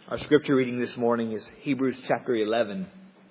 Our scripture reading this morning is Hebrews chapter 11.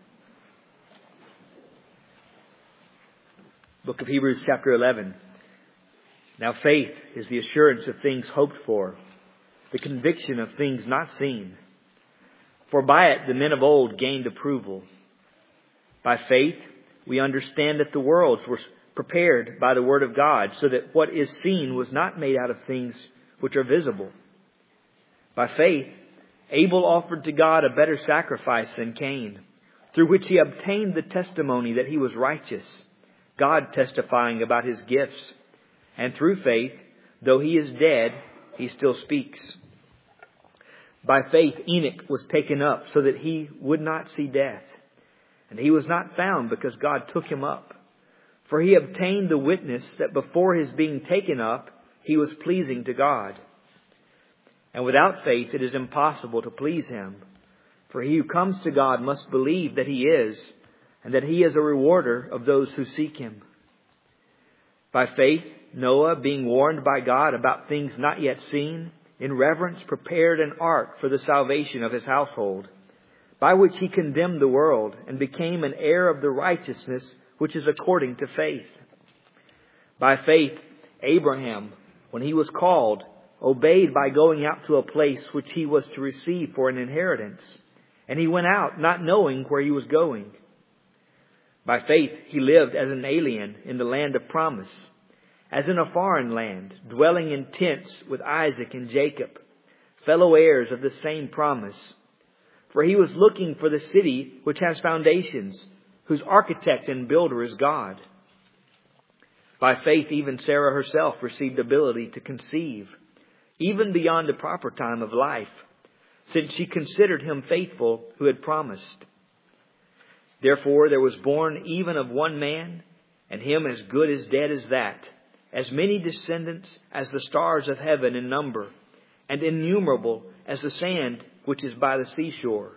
Book of Hebrews chapter 11. Now faith is the assurance of things hoped for, the conviction of things not seen. For by it the men of old gained approval. By faith we understand that the worlds were prepared by the word of God, so that what is seen was not made out of things which are visible. By faith Abel offered to God a better sacrifice than Cain, through which he obtained the testimony that he was righteous, God testifying about his gifts. And through faith, though he is dead, he still speaks. By faith Enoch was taken up so that he would not see death. And he was not found because God took him up. For he obtained the witness that before his being taken up, he was pleasing to God. And without faith it is impossible to please Him. For he who comes to God must believe that He is, and that He is a rewarder of those who seek Him. By faith Noah, being warned by God about things not yet seen, in reverence prepared an ark for the salvation of his household, by which he condemned the world, and became an heir of the righteousness which is according to faith. By faith Abraham, when he was called, obeyed by going out to a place which he was to receive for an inheritance. And he went out not knowing where he was going. By faith he lived as an alien in the land of promise, as in a foreign land, dwelling in tents with Isaac and Jacob, fellow heirs of the same promise. For he was looking for the city which has foundations, whose architect and builder is God. By faith even Sarah herself received ability to conceive, even beyond the proper time of life, since she considered him faithful who had promised. Therefore there was born even of one man, and him as good as dead as that, as many descendants as the stars of heaven in number, and innumerable as the sand which is by the seashore.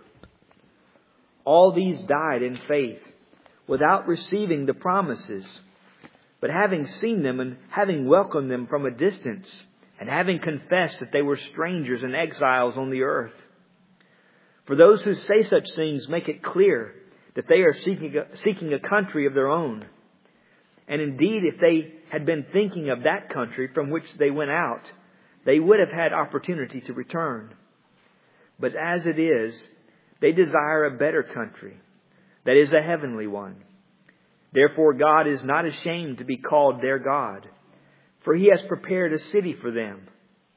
All these died in faith, without receiving the promises, but having seen them and having welcomed them from a distance, and having confessed that they were strangers and exiles on the earth. For those who say such things make it clear that they are seeking a country of their own. And indeed, if they had been thinking of that country from which they went out, they would have had opportunity to return. But as it is, they desire a better country, that is, a heavenly one. Therefore God is not ashamed to be called their God, for He has prepared a city for them.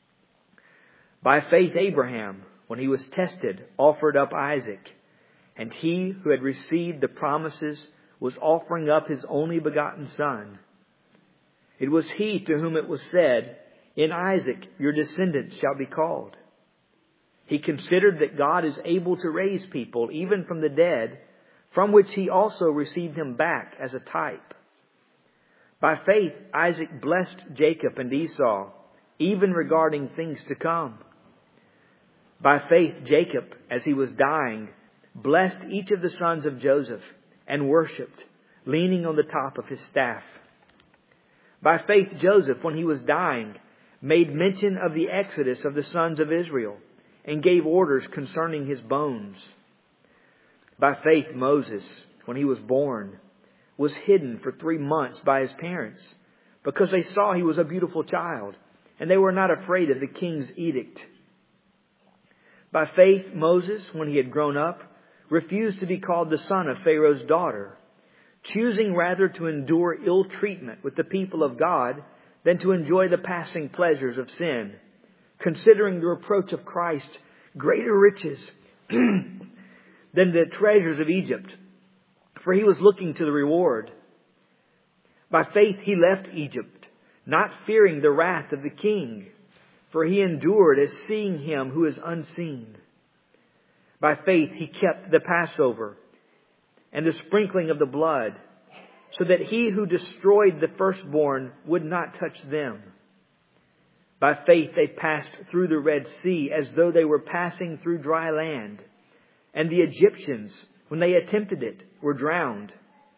By faith Abraham, when he was tested, offered up Isaac. And he who had received the promises was offering up his only begotten son. It was he to whom it was said, "In Isaac your descendants shall be called." He considered that God is able to raise people even from the dead, from which he also received him back as a type. By faith Isaac blessed Jacob and Esau, even regarding things to come. By faith Jacob, as he was dying, blessed each of the sons of Joseph, and worshipped, leaning on the top of his staff. By faith Joseph, when he was dying, made mention of the exodus of the sons of Israel, and gave orders concerning his bones. By faith Moses, when he was born, was hidden for 3 months by his parents, because they saw he was a beautiful child, and they were not afraid of the king's edict. By faith Moses, when he had grown up, refused to be called the son of Pharaoh's daughter, choosing rather to endure ill treatment with the people of God than to enjoy the passing pleasures of sin, considering the reproach of Christ greater riches than the treasures of Egypt, for he was looking to the reward. By faith he left Egypt, not fearing the wrath of the king, for he endured as seeing him who is unseen. By faith he kept the Passover and the sprinkling of the blood, so that he who destroyed the firstborn would not touch them. By faith they passed through the Red Sea as though they were passing through dry land, and the Egyptians, when they attempted it, were drowned.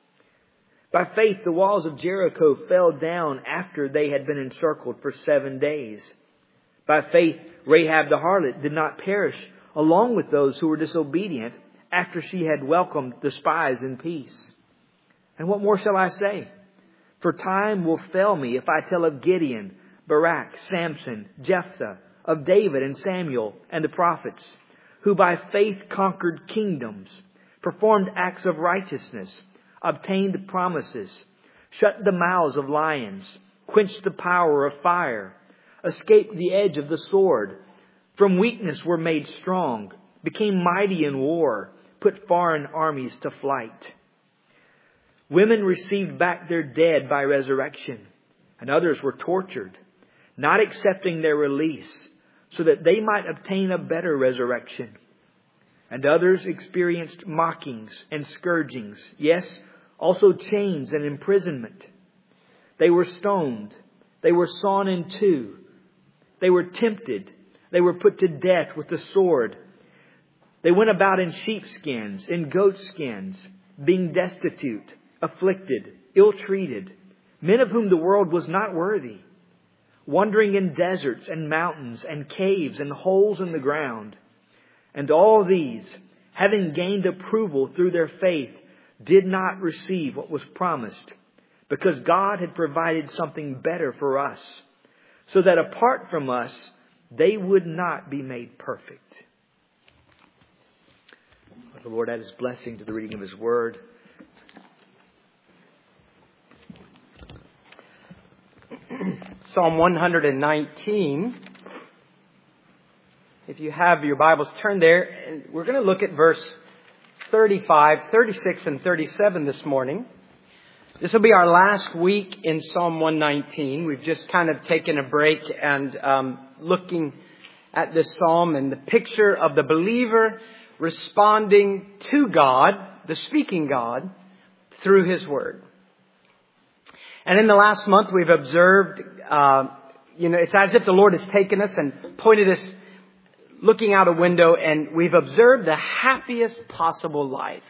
By faith the walls of Jericho fell down after they had been encircled for 7 days. By faith Rahab the harlot did not perish along with those who were disobedient after she had welcomed the spies in peace. And what more shall I say? For time will fail me if I tell of Gideon, Barak, Samson, Jephthah, of David and Samuel and the prophets, who by faith conquered kingdoms, performed acts of righteousness, obtained promises, shut the mouths of lions, quenched the power of fire, escaped the edge of the sword, from weakness were made strong, became mighty in war, put foreign armies to flight. Women received back their dead by resurrection, and others were tortured, not accepting their release, so that they might obtain a better resurrection. And others experienced mockings and scourgings, yes, also chains and imprisonment. They were stoned. They were sawn in two. They were tempted. They were put to death with the sword. They went about in sheepskins, in goatskins, being destitute, afflicted, ill-treated, men of whom the world was not worthy, wandering in deserts and mountains and caves and holes in the ground. And all these, having gained approval through their faith, did not receive what was promised, because God had provided something better for us, so that apart from us, they would not be made perfect. The Lord add His blessing to the reading of His Word. Psalm 119. If you have your Bibles, turn there. And we're going to look at verse 35, 36, and 37 this morning. This will be our last week in Psalm 119. We've just kind of taken a break and looking at this psalm and the picture of the believer responding to God, the speaking God, through His Word. And in the last month, we've observed, it's as if the Lord has taken us and pointed us looking out a window, and we've observed the happiest possible life.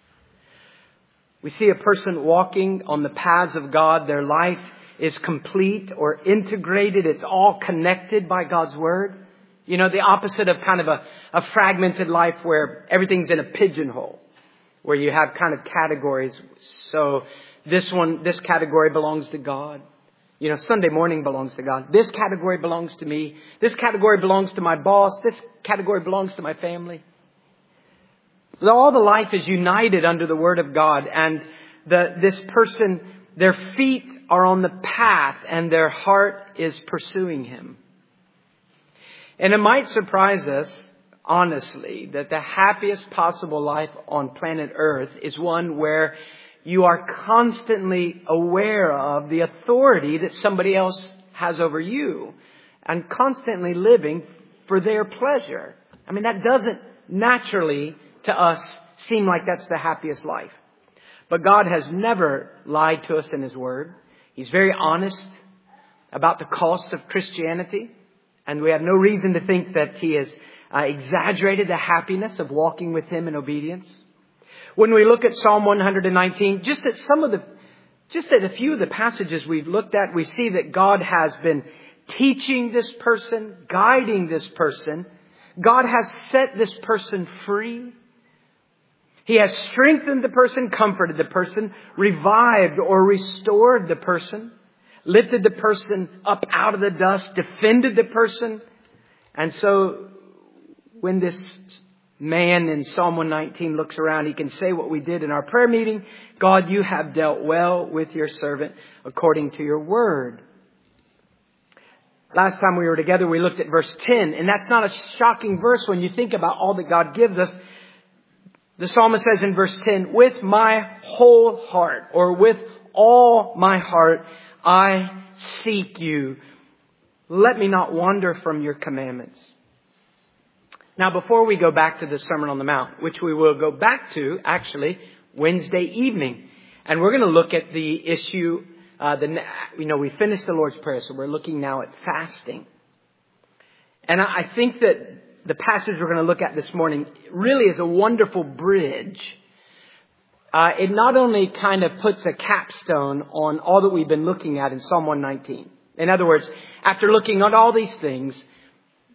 We see a person walking on the paths of God. Their life is complete or integrated. It's all connected by God's Word. You know, the opposite of kind of a fragmented life where everything's in a pigeonhole, where you have kind of categories. So this category belongs to God. You know, Sunday morning belongs to God. This category belongs to me. This category belongs to my boss. This category belongs to my family. All the life is united under the Word of God. And this person, their feet are on the path and their heart is pursuing Him. And it might surprise us, honestly, that the happiest possible life on planet Earth is one where you are constantly aware of the authority that somebody else has over you and constantly living for their pleasure. I mean, that doesn't naturally to us seem like that's the happiest life. But God has never lied to us in His Word. He's very honest about the cost of Christianity. And we have no reason to think that He has exaggerated the happiness of walking with Him in obedience. When we look at Psalm 119, just at a few of the passages we've looked at, we see that God has been teaching this person, guiding this person. God has set this person free. He has strengthened the person, comforted the person, revived or restored the person, lifted the person up out of the dust, defended the person. And so when this man in Psalm 119 looks around, he can say what we did in our prayer meeting: God, you have dealt well with your servant according to your word. Last time we were together, we looked at verse 10, and that's not a shocking verse when you think about all that God gives us. The psalmist says in verse 10, with my whole heart, or with all my heart, I seek you. Let me not wander from your commandments. Now, before we go back to the Sermon on the Mount, which we will go back to actually Wednesday evening, and we're going to look at the issue. We finished the Lord's Prayer, so we're looking now at fasting. And I think that the passage we're going to look at this morning really is a wonderful bridge. It not only kind of puts a capstone on all that we've been looking at in Psalm 119. In other words, after looking at all these things,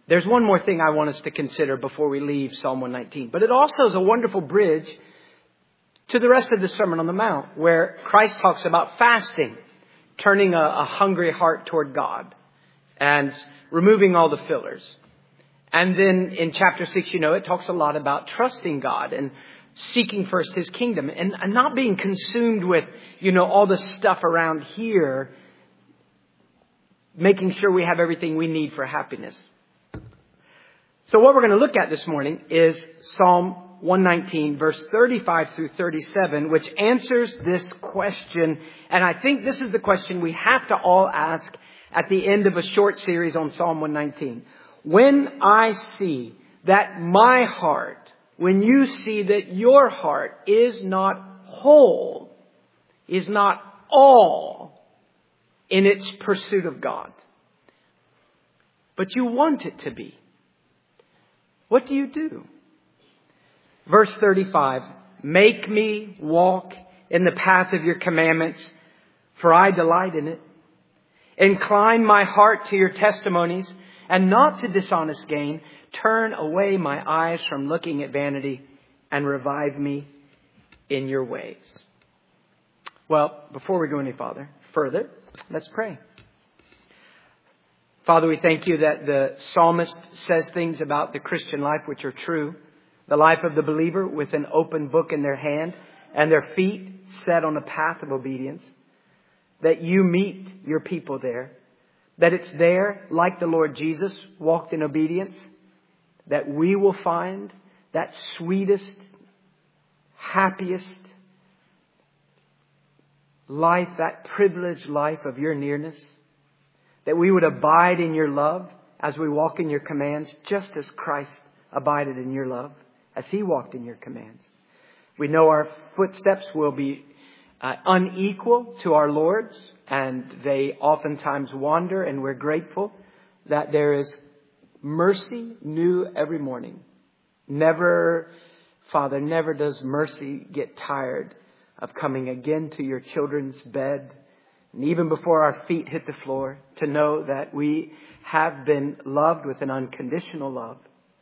There's one more thing I want us to consider before we leave Psalm 119. But it also is a wonderful bridge to the rest of the Sermon on the Mount, where Christ talks about fasting, turning a hungry heart toward God, and removing all the fillers. And then in chapter 6, it talks a lot about trusting God and seeking first His kingdom and not being consumed with, all the stuff around here, making sure we have everything we need for happiness. So what we're going to look at this morning is Psalm 119, verse 35 through 37, which answers this question. And I think this is the question we have to all ask at the end of a short series on Psalm 119. When I see that my heart, when you see that your heart is not whole, is not all in its pursuit of God, but you want it to be, what do? Verse 35, make me walk in the path of your commandments, for I delight in it. Incline my heart to your testimonies and not to dishonest gain. Turn away my eyes from looking at vanity and revive me in your ways. Well, before we go any further, let's pray. Father, we thank you that the psalmist says things about the Christian life which are true. The life of the believer with an open book in their hand and their feet set on a path of obedience. That you meet your people there. That it's there, like the Lord Jesus walked in obedience, that we will find that sweetest, happiest life, that privileged life of your nearness. That we would abide in your love as we walk in your commands, just as Christ abided in your love, as He walked in your commands. We know our footsteps will be unequal to our Lord's, and they oftentimes wander, and we're grateful that there is mercy new every morning. Never, Father, never does mercy get tired of coming again to your children's bed. And even before our feet hit the floor, to know that we have been loved with an unconditional love.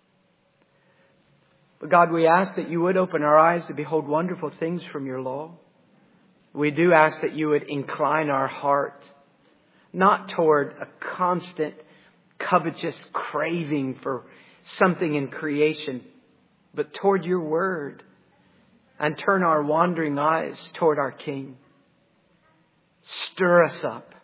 But God, we ask that you would open our eyes to behold wonderful things from your law. We do ask that you would incline our heart, not toward a constant covetous craving for something in creation, but toward your word, and turn our wandering eyes toward our King. Stir us up.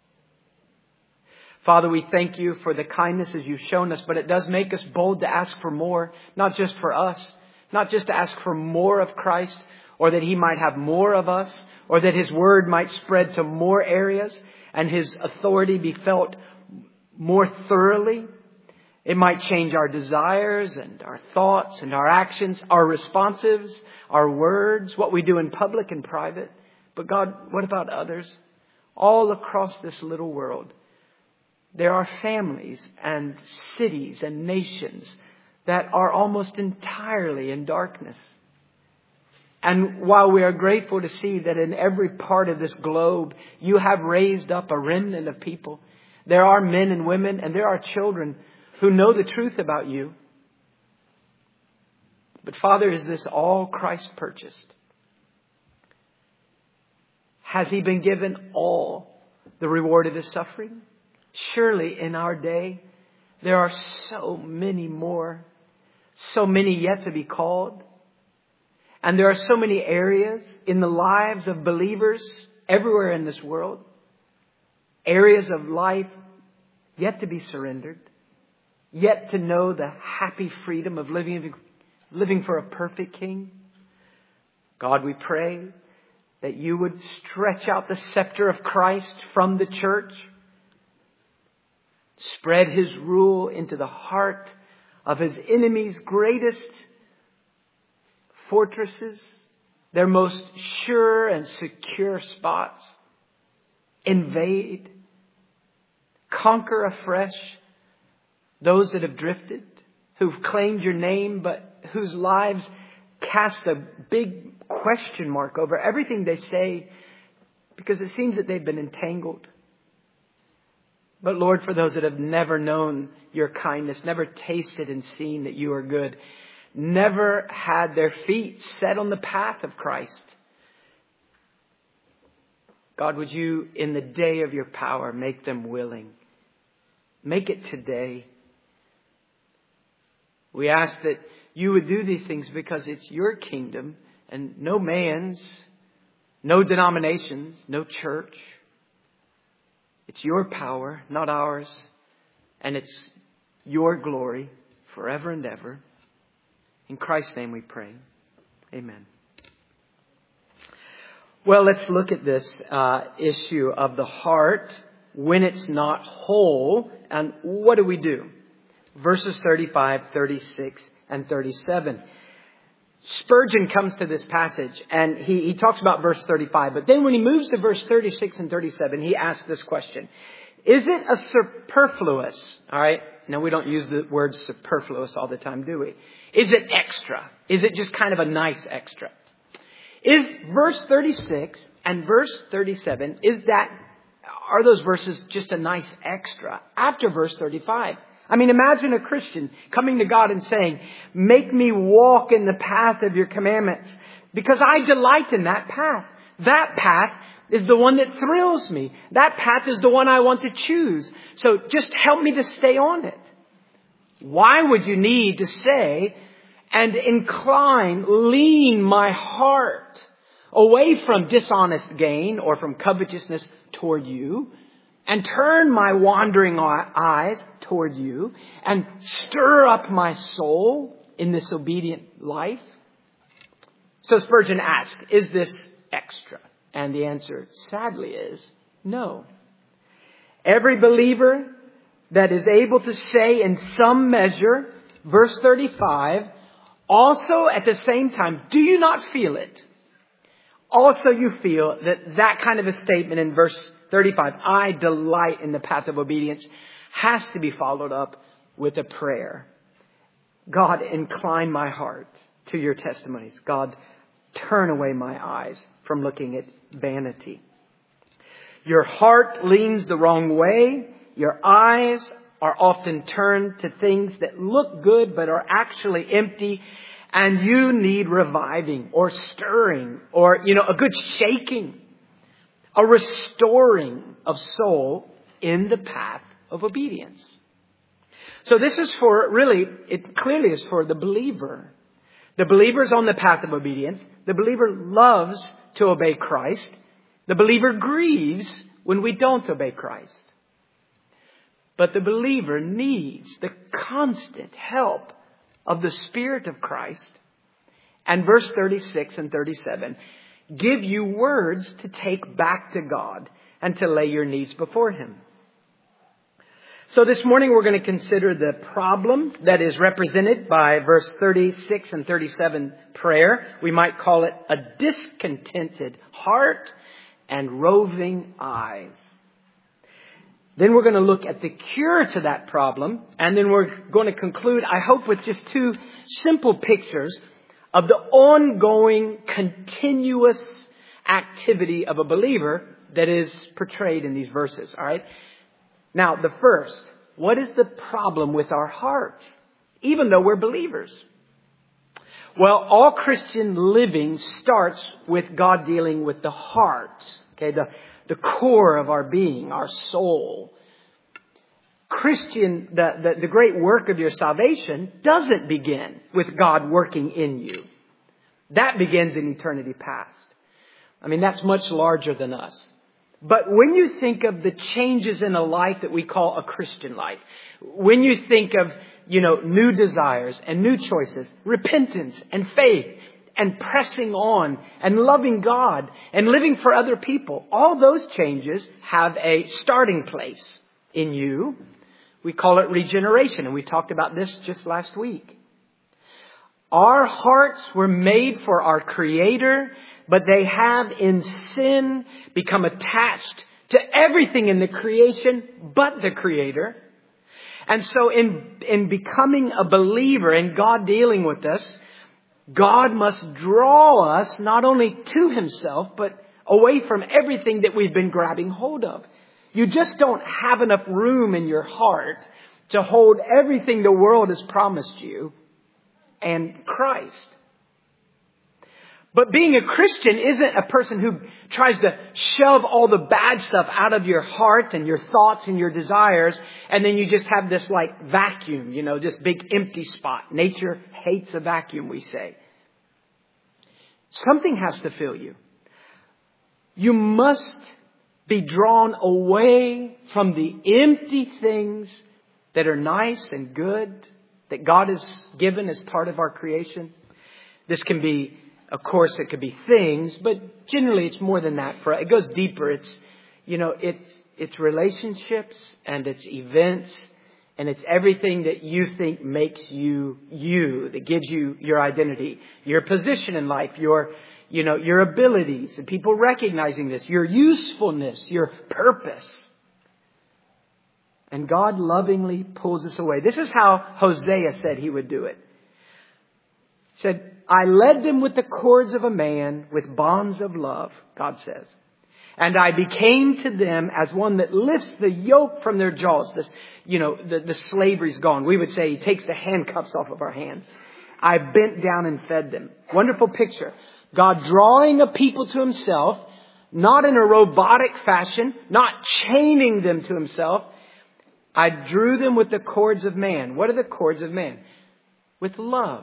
Father, we thank you for the kindnesses you've shown us, but it does make us bold to ask for more, not just for us, not just to ask for more of Christ, or that He might have more of us, or that His word might spread to more areas and His authority be felt more thoroughly. It might change our desires and our thoughts and our actions, our responsives, our words, what we do in public and private. But God, what about others? All across this little world, there are families and cities and nations that are almost entirely in darkness. And while we are grateful to see that in every part of this globe, you have raised up a remnant of people, there are men and women and there are children who know the truth about you. But Father, is this all Christ purchased? Has He been given all the reward of His suffering? Surely in our day, there are so many more, so many yet to be called. And there are so many areas in the lives of believers everywhere in this world, areas of life yet to be surrendered, yet to know the happy freedom of living for a perfect King. God, we pray that you would stretch out the scepter of Christ from the church, spread His rule into the heart of His enemies' greatest fortresses, their most sure and secure spots. Invade, conquer afresh those that have drifted, who've claimed your name, but whose lives cast a big question mark over everything they say, because it seems that they've been entangled. But Lord, for those that have never known your kindness, never tasted and seen that you are good, never had their feet set on the path of Christ, God, would you, in the day of your power, make them willing? Make it today. We ask that you would do these things because it's your kingdom and no man's, no denominations, no church. It's your power, not ours. And it's your glory forever and ever. In Christ's name we pray. Amen. Well, let's look at this issue of the heart when it's not whole. And what do we do? Verses 35, 36, and 37. Spurgeon comes to this passage and he talks about verse 35. But then when he moves to verse 36 and 37, he asks this question. Is it a superfluous? All right. Now, we don't use the word superfluous all the time, do we? Is it extra? Is it just kind of a nice extra? Is verse 36 and verse 37, are those verses just a nice extra after verse 35? I mean, imagine a Christian coming to God and saying, make me walk in the path of your commandments because I delight in that path. That path is the one that thrills me. That path is the one I want to choose. So just help me to stay on it. Why would you need to say, and lean my heart away from dishonest gain or from covetousness toward you, and turn my wandering eyes toward you, and stir up my soul in this obedient life? So Spurgeon asked, is this extra? And the answer, sadly, is no. Every believer that is able to say in some measure, verse 35, also at the same time, do you not feel it? Also you feel that kind of a statement in verse 35, I delight in the path of obedience, has to be followed up with a prayer. God, incline my heart to your testimonies. God, turn away my eyes from looking at vanity. Your heart leans the wrong way. Your eyes are often turned to things that look good but are actually empty. And you need reviving or stirring or, a good shaking, a restoring of soul in the path of obedience. So this is it clearly is for the believer. The believer is on the path of obedience. The believer loves to obey Christ. The believer grieves when we don't obey Christ. But the believer needs the constant help of the Spirit of Christ. And verse 36 and 37 give you words to take back to God and to lay your needs before Him. So this morning we're going to consider the problem that is represented by verse 36 and 37 prayer. We might call it a discontented heart and roving eyes. Then we're going to look at the cure to that problem. And then we're going to conclude, I hope, with just two simple pictures of the ongoing, continuous activity of a believer that is portrayed in these verses. All right. Now, the first, what is the problem with our hearts, even though we're believers? Well, all Christian living starts with God dealing with the heart. Okay, the core of our being, our soul. The great work of your salvation doesn't begin with God working in you. That begins in eternity past. I mean, that's much larger than us. But when you think of the changes in a life that we call a Christian life, when you think of, new desires and new choices, repentance and faith, and pressing on and loving God and living for other people, all those changes have a starting place in you. We call it regeneration, and we talked about this just last week. Our hearts were made for our Creator, but they have in sin become attached to everything in the creation but the Creator. And so in becoming a believer and God dealing with us, God must draw us not only to Himself, but away from everything that we've been grabbing hold of. You just don't have enough room in your heart to hold everything the world has promised you and Christ. But being a Christian isn't a person who tries to shove all the bad stuff out of your heart and your thoughts and your desires, and then you just have this like vacuum, this big empty spot. Nature hates a vacuum, we say. Something has to fill you. You must be drawn away from the empty things that are nice and good that God has given as part of our creation. This can be, of course, it could be things, but generally it's more than that. It goes deeper. It's relationships and it's events and it's everything that you think makes you, that gives you your identity, your position in life, your abilities, and people recognizing this, your usefulness, your purpose. And God lovingly pulls us away. This is how Hosea said he would do it. He said, I led them with the cords of a man, with bonds of love, God says. And I became to them as one that lifts the yoke from their jaws. The slavery's gone. We would say he takes the handcuffs off of our hands. I bent down and fed them. Wonderful picture. God drawing a people to himself, not in a robotic fashion, not chaining them to himself. I drew them with the cords of man. What are the cords of man? With love.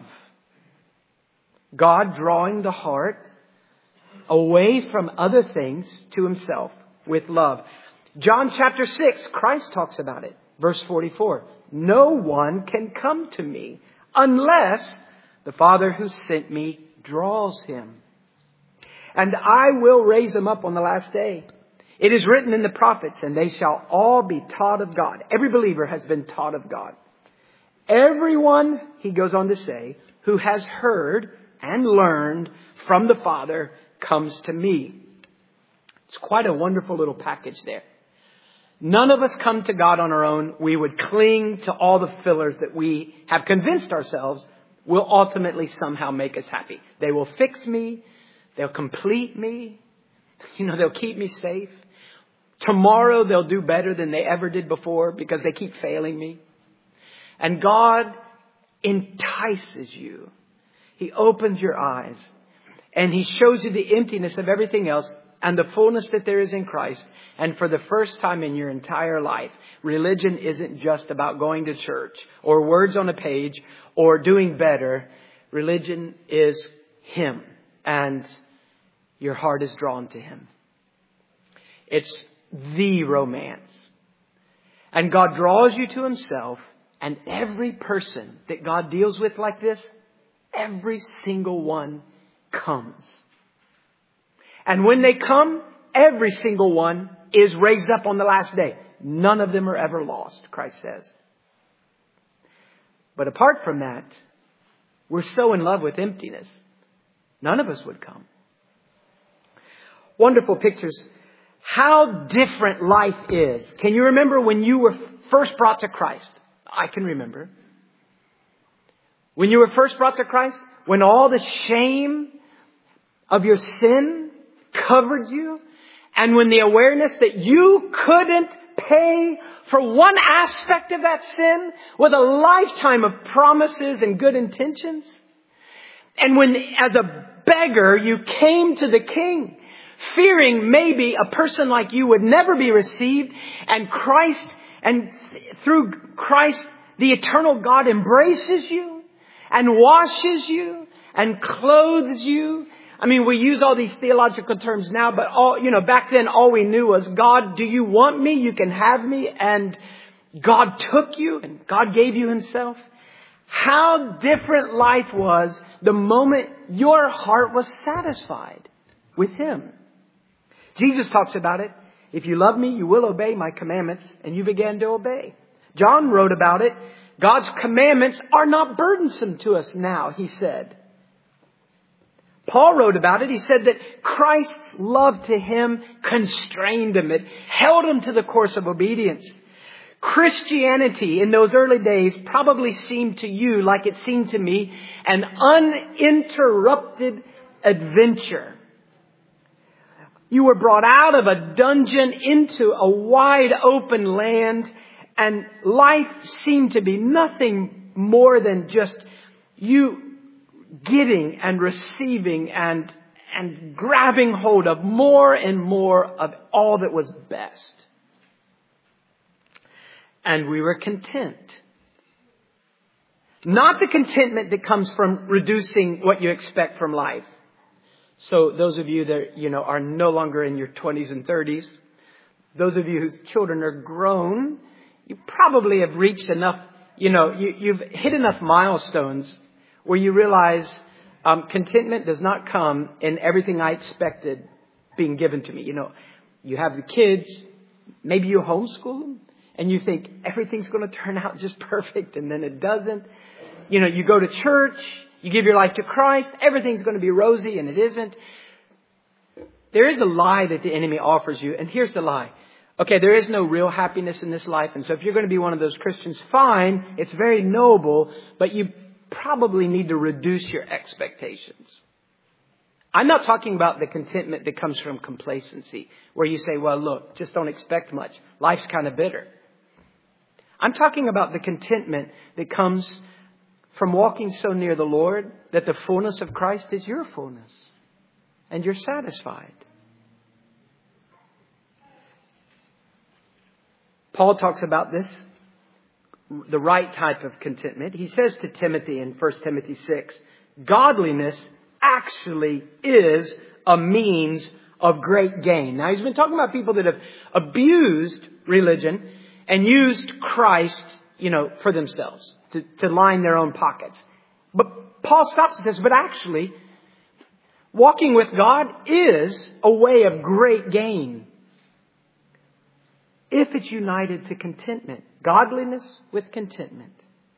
God drawing the heart away from other things to himself with love. John chapter 6, Christ talks about it. Verse 44. No one can come to me unless the Father who sent me draws him. And I will raise him up on the last day. It is written in the prophets, and they shall all be taught of God. Every believer has been taught of God. Everyone, he goes on to say, who has heard and learned from the Father comes to me. It's quite a wonderful little package there. None of us come to God on our own. We would cling to all the fillers that we have convinced ourselves will ultimately somehow make us happy. They will fix me. They'll complete me. They'll keep me safe. Tomorrow they'll do better than they ever did before because they keep failing me. And God entices you. He opens your eyes and he shows you the emptiness of everything else and the fullness that there is in Christ. And for the first time in your entire life, religion isn't just about going to church or words on a page or doing better. Religion is him, and your heart is drawn to him. It's the romance. And God draws you to himself, and every person that God deals with like this, every single one comes. And when they come, every single one is raised up on the last day. None of them are ever lost, Christ says. But apart from that, we're so in love with emptiness, none of us would come. Wonderful pictures. How different life is. Can you remember when you were first brought to Christ? I can remember. When you were first brought to Christ, when all the shame of your sin covered you, and when the awareness that you couldn't pay for one aspect of that sin with a lifetime of promises and good intentions. And when, as a beggar, you came to the King, fearing maybe a person like you would never be received, and through Christ, the eternal God embraces you and washes you and clothes you. I mean, we use all these theological terms now, but back then all we knew was, God, do you want me? You can have me. And God took you and God gave you himself. How different life was the moment your heart was satisfied with him. Jesus talks about it. If you love me, you will obey my commandments. And you began to obey. John wrote about it. God's commandments are not burdensome to us now, he said. Paul wrote about it. He said that Christ's love to him constrained him. It held him to the course of obedience. Christianity in those early days probably seemed to you, like it seemed to me, an uninterrupted adventure. You were brought out of a dungeon into a wide open land, and life seemed to be nothing more than just you getting and receiving and grabbing hold of more and more of all that was best. And we were content. Not the contentment that comes from reducing what you expect from life. So those of you that, are no longer in your 20s and 30s, those of you whose children are grown, you probably have reached enough, you've hit enough milestones where you realize contentment does not come in everything I expected being given to me. You have the kids, maybe you homeschool them, and you think everything's going to turn out just perfect, and then it doesn't. You go to church, you give your life to Christ, everything's going to be rosy, and it isn't. There is a lie that the enemy offers you, and here's the lie. Okay, there is no real happiness in this life, and so if you're going to be one of those Christians, fine, it's very noble, but you probably need to reduce your expectations. I'm not talking about the contentment that comes from complacency, where you say, well, look, just don't expect much. Life's kind of bitter. I'm talking about the contentment that comes from walking so near the Lord that the fullness of Christ is your fullness, and you're satisfied. Paul talks about this, the right type of contentment. He says to Timothy in 1 Timothy 6, godliness actually is a means of great gain. Now, he's been talking about people that have abused religion and used Christ, for themselves, to line their own pockets. But Paul stops and says, but actually, walking with God is a way of great gain. If it's united to contentment. Godliness with contentment.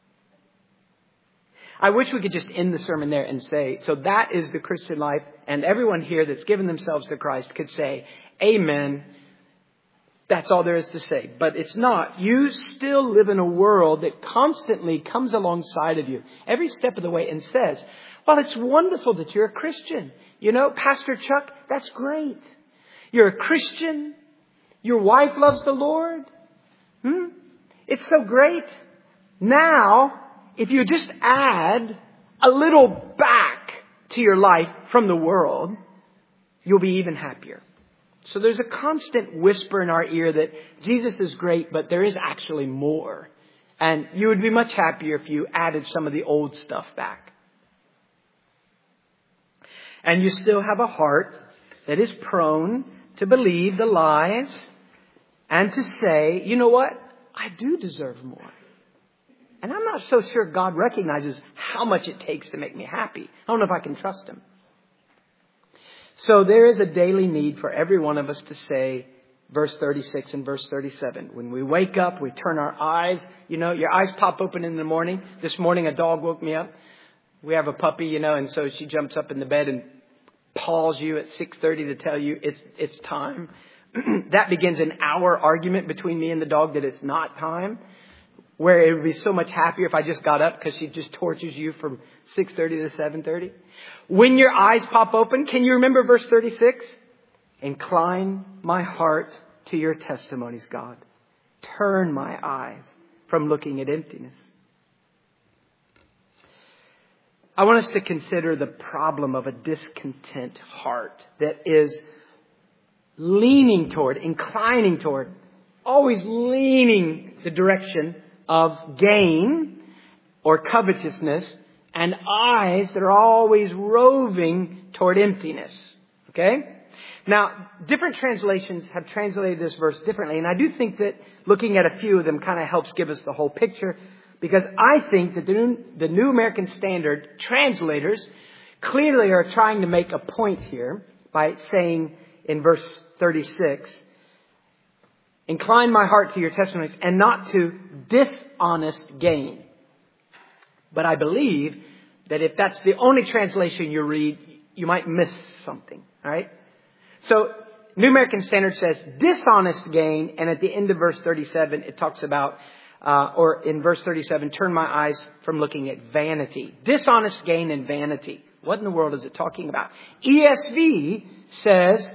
I wish we could just end the sermon there and say, so that is the Christian life. And everyone here that's given themselves to Christ could say, amen. That's all there is to say. But it's not. You still live in a world that constantly comes alongside of you every step of the way and says, well, it's wonderful that you're a Christian. Pastor Chuck, that's great. You're a Christian. Your wife loves the Lord. It's so great. Now, if you just add a little back to your life from the world, you'll be even happier. So there's a constant whisper in our ear that Jesus is great, but there is actually more. And you would be much happier if you added some of the old stuff back. And you still have a heart that is prone to believe the lies and to say, you know what? I do deserve more. And I'm not so sure God recognizes how much it takes to make me happy. I don't know if I can trust Him. So there is a daily need for every one of us to say, verse 36 and verse 37. When we wake up, we turn our eyes. Your eyes pop open in the morning. This morning, a dog woke me up. We have a puppy, and so she jumps up in the bed and paws you at 6:30 to tell you it's time. That begins an hour argument between me and the dog that it's not time. Where it would be so much happier if I just got up because she just tortures you from 6:30 to 7:30. When your eyes pop open, can you remember verse 36? Incline my heart to your testimonies, God. Turn my eyes from looking at emptiness. I want us to consider the problem of a discontent heart that is inclining toward, always leaning the direction of gain or covetousness, and eyes that are always roving toward emptiness. Okay? Now, different translations have translated this verse differently, and I do think that looking at a few of them kind of helps give us the whole picture, because I think that the New American Standard translators clearly are trying to make a point here by saying in verse 36, incline my heart to your testimonies and not to dishonest gain. But I believe that if that's the only translation you read, you might miss something. All right? So New American Standard says dishonest gain. And at the end of verse 37, it talks about, or in verse 37, turn my eyes from looking at vanity. Dishonest gain and vanity. What in the world is it talking about? ESV says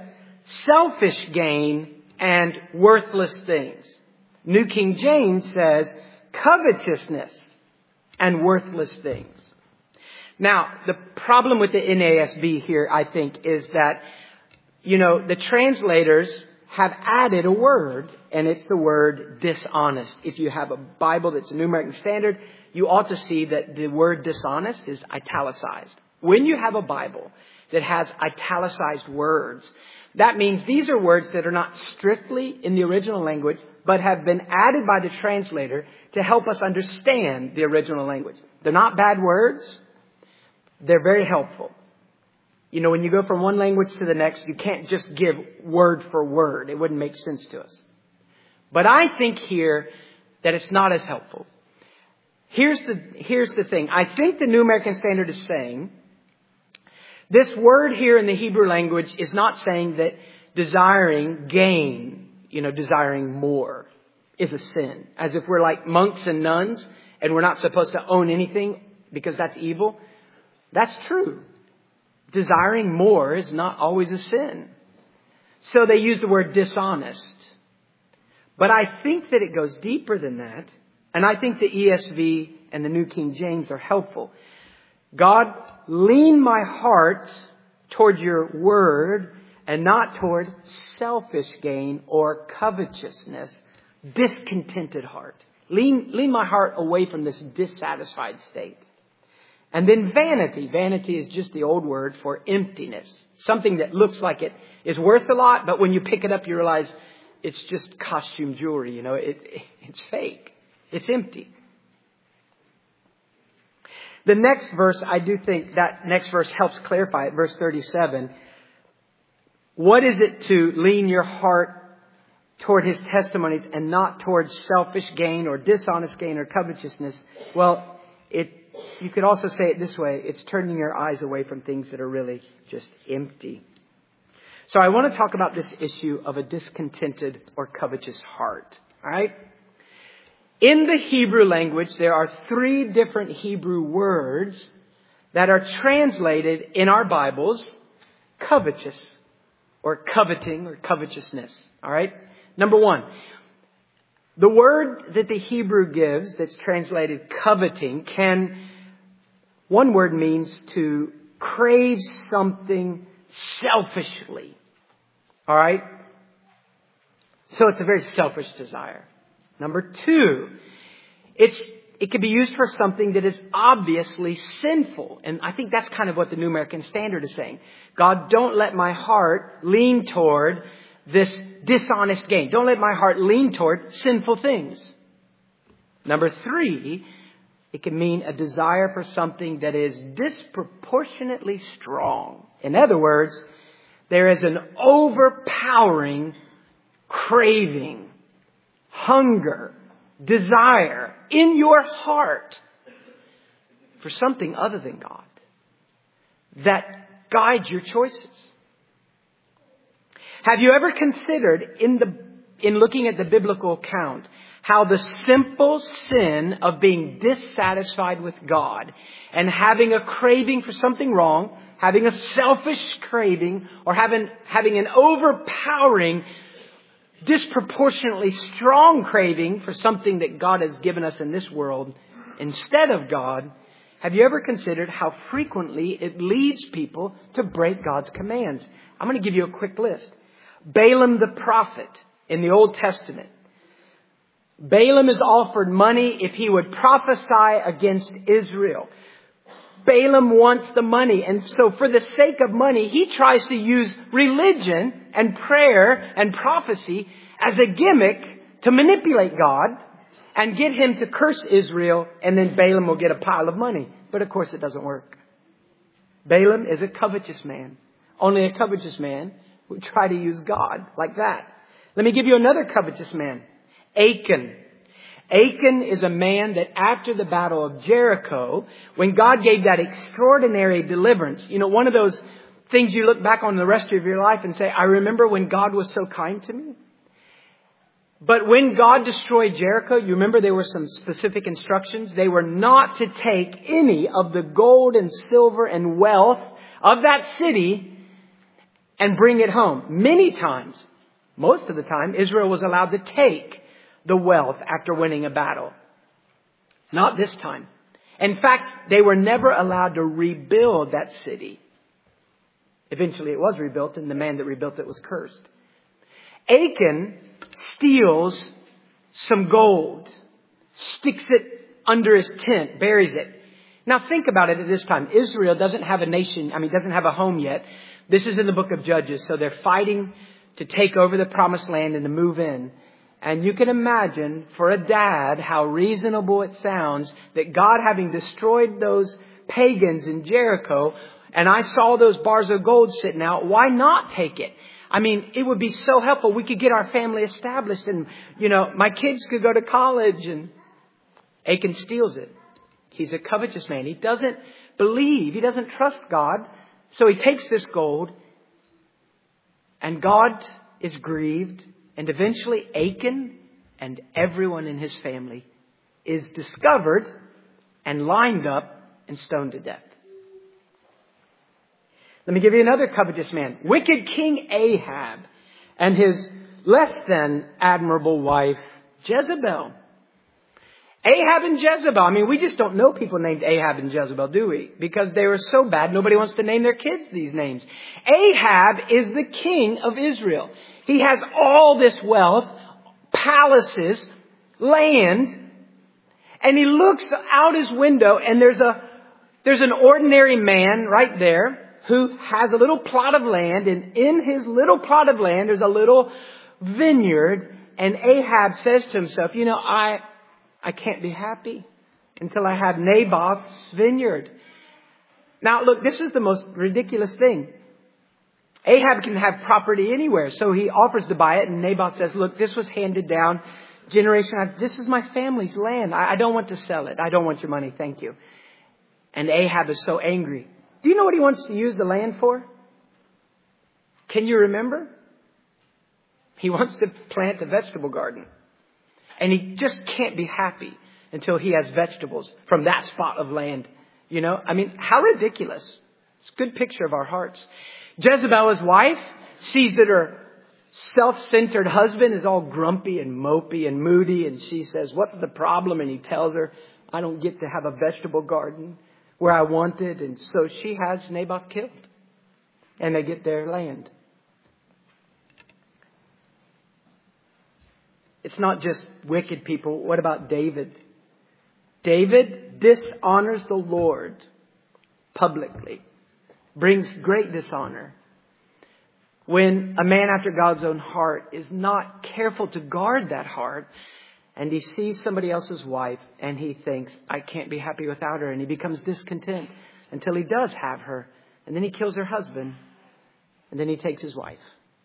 selfish gain and worthless things. New King James says covetousness and worthless things. Now, the problem with the NASB here, I think, is that, the translators have added a word, and it's the word dishonest. If you have a Bible that's a New American Standard, you ought to see that the word dishonest is italicized. When you have a Bible that has italicized words, that means these are words that are not strictly in the original language, but have been added by the translator to help us understand the original language. They're not bad words. They're very helpful. When you go from one language to the next, you can't just give word for word. It wouldn't make sense to us. But I think here that it's not as helpful. Here's the thing. I think the New American Standard is saying this word here in the Hebrew language is not saying that desiring gain, desiring more is a sin. As if we're like monks and nuns and we're not supposed to own anything because that's evil. That's true. Desiring more is not always a sin. So they use the word dishonest. But I think that it goes deeper than that. And I think the ESV and the New King James are helpful. God, lean my heart toward your word and not toward selfish gain or covetousness, discontented heart. Lean my heart away from this dissatisfied state. And then vanity. Vanity is just the old word for emptiness. Something that looks like it is worth a lot, but when you pick it up, you realize it's just costume jewelry. It's fake. It's empty. The next verse, I do think that next verse helps clarify it. Verse 37. What is it to lean your heart toward His testimonies and not towards selfish gain or dishonest gain or covetousness? Well, you could also say it this way. It's turning your eyes away from things that are really just empty. So I want to talk about this issue of a discontented or covetous heart. All right? In the Hebrew language, there are 3 different Hebrew words that are translated in our Bibles covetous or coveting or covetousness. All right? Number 1. The word that the Hebrew gives that's translated coveting one word means to crave something selfishly. All right? So it's a very selfish desire. Number 2, it can be used for something that is obviously sinful. And I think that's kind of what the New American Standard is saying. God, don't let my heart lean toward this dishonest gain. Don't let my heart lean toward sinful things. Number 3, it can mean a desire for something that is disproportionately strong. In other words, there is an overpowering craving, hunger, desire in your heart for something other than God that guides your choices. Have you ever considered in looking at the biblical account how the simple sin of being dissatisfied with God and having a craving for something wrong, having a selfish craving, or having an overpowering, disproportionately strong craving for something that God has given us in this world instead of God, have you ever considered how frequently it leads people to break God's commands? I'm going to give you a quick list. Balaam the prophet in the Old Testament. Balaam is offered money if he would prophesy against Israel. Balaam wants the money, and so for the sake of money, he tries to use religion and prayer and prophecy as a gimmick to manipulate God and get him to curse Israel, and then Balaam will get a pile of money. But of course it doesn't work. Balaam is a covetous man. Only a covetous man would try to use God like that. Let me give you another covetous man. Achan. Achan is a man that after the battle of Jericho, when God gave that extraordinary deliverance, one of those things you look back on the rest of your life and say, I remember when God was so kind to me. But when God destroyed Jericho, you remember there were some specific instructions. They were not to take any of the gold and silver and wealth of that city and bring it home. Many times, most of the time, Israel was allowed to take the wealth after winning a battle. Not this time. In fact, they were never allowed to rebuild that city. Eventually it was rebuilt, and the man that rebuilt it was cursed. Achan steals some gold, sticks it under his tent, buries it. Now think about it at this time. Israel doesn't have a nation, doesn't have a home yet. This is in the book of Judges, so they're fighting to take over the promised land and to move in. And you can imagine for a dad how reasonable it sounds that God, having destroyed those pagans in Jericho, and I saw those bars of gold sitting out, why not take it? It would be so helpful. We could get our family established and, my kids could go to college. And Achan steals it. He's a covetous man. He doesn't believe. He doesn't trust God. So he takes this gold, and God is grieved. And eventually Achan and everyone in his family is discovered and lined up and stoned to death. Let me give you another covetous man. Wicked King Ahab and his less than admirable wife Jezebel. Ahab and Jezebel. We just don't know people named Ahab and Jezebel, do we? Because they were so bad, nobody wants to name their kids these names. Ahab is the king of Israel. He has all this wealth, palaces, land, and he looks out his window and there's an ordinary man right there who has a little plot of land, and in his little plot of land there's a little vineyard, and Ahab says to himself, I can't be happy until I have Naboth's vineyard. Now look, this is the most ridiculous thing. Ahab can have property anywhere, so he offers to buy it, and Naboth says, look, this was handed down generation. This is my family's land. I don't want to sell it. I don't want your money. Thank you. And Ahab is so angry. Do you know what he wants to use the land for? Can you remember? He wants to plant a vegetable garden. And he just can't be happy until he has vegetables from that spot of land. How ridiculous. It's a good picture of our hearts. Jezebel, his wife, sees that her self-centered husband is all grumpy and mopey and moody. And she says, what's the problem? And he tells her, I don't get to have a vegetable garden where I wanted. And so she has Naboth killed. And they get their land. It's not just wicked people. What about David? David dishonors the Lord publicly. Brings great dishonor. When a man after God's own heart is not careful to guard that heart, and he sees somebody else's wife and he thinks, I can't be happy without her, and he becomes discontent until he does have her, and then he kills her husband, and then he takes his wife.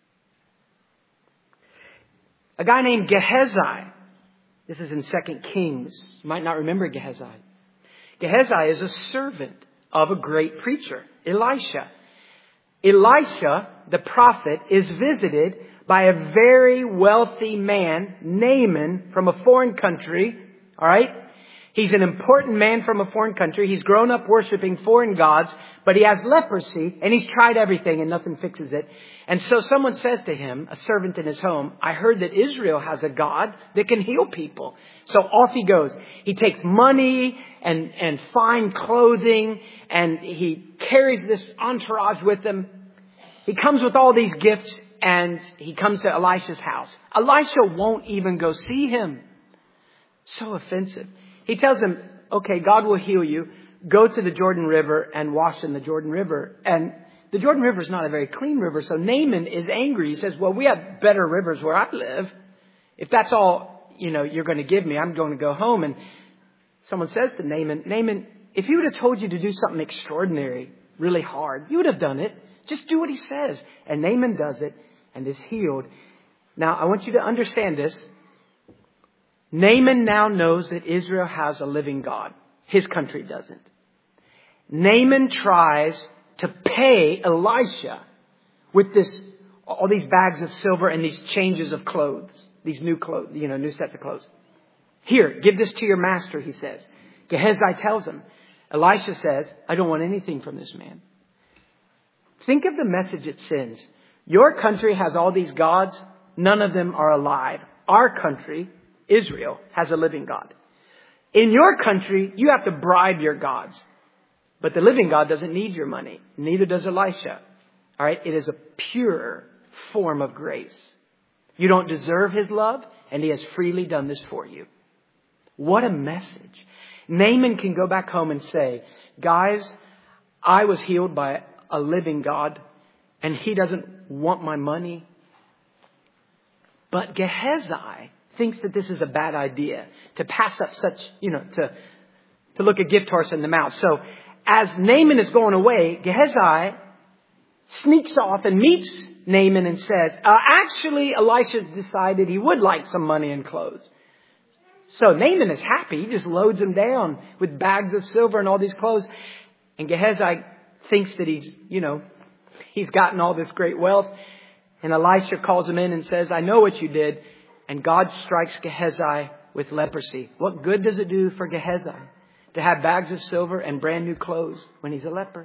A guy named Gehazi. This is in 2 Kings. You might not remember Gehazi. Gehazi is a servant of a great preacher, Elisha. Elisha, the prophet, is visited by a very wealthy man, Naaman, from a foreign country. All right? He's an important man from a foreign country. He's grown up worshiping foreign gods, but he has leprosy, and he's tried everything and nothing fixes it. And so someone says to him, a servant in his home, I heard that Israel has a God that can heal people. So off he goes. He takes money and fine clothing, and he carries this entourage with him. He comes with all these gifts, and he comes to Elisha's house. Elisha won't even go see him. So offensive. He tells him, okay, God will heal you. Go to the Jordan River and wash in the Jordan River. And the Jordan River is not a very clean river. So Naaman is angry. He says, well, we have better rivers where I live. If that's all, you're going to give me, I'm going to go home. And someone says to Naaman, if he would have told you to do something extraordinary, really hard, you would have done it. Just do what he says. And Naaman does it and is healed. Now, I want you to understand this. Naaman now knows that Israel has a living God. His country doesn't. Naaman tries to pay Elisha with all these bags of silver and these changes of clothes, these new clothes, new sets of clothes. Here, give this to your master, he says. Gehazi tells him. Elisha says, I don't want anything from this man. Think of the message it sends. Your country has all these gods. None of them are alive. Our country, Israel, has a living God. In your country, you have to bribe your gods. But the living God doesn't need your money. Neither does Elisha. All right. It is a pure form of grace. You don't deserve His love, and He has freely done this for you. What a message. Naaman can go back home and say, guys, I was healed by a living God, and He doesn't want my money. But Gehazi thinks that this is a bad idea to pass up such, to look a gift horse in the mouth. So as Naaman is going away, Gehazi sneaks off and meets Naaman and says, actually, Elisha decided he would like some money and clothes. So Naaman is happy. He just loads him down with bags of silver and all these clothes. And Gehazi thinks that he's gotten all this great wealth. And Elisha calls him in and says, I know what you did. And God strikes Gehazi with leprosy. What good does it do for Gehazi to have bags of silver and brand new clothes when he's a leper?